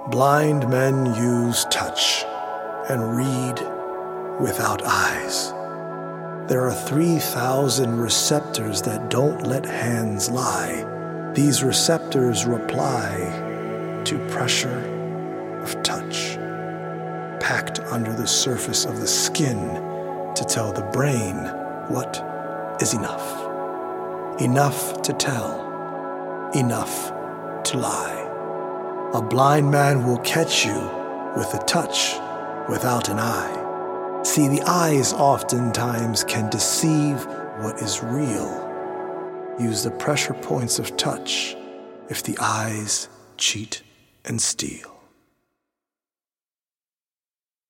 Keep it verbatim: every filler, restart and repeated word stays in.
Blind men use touch and read without eyes. There are three thousand receptors that don't let hands lie. These receptors reply to pressure of touch, packed under the surface of the skin to tell the brain what is enough. Enough to tell, enough to lie. A blind man will catch you with a touch without an eye. See, the eyes oftentimes can deceive what is real. Use the pressure points of touch if the eyes cheat and steal.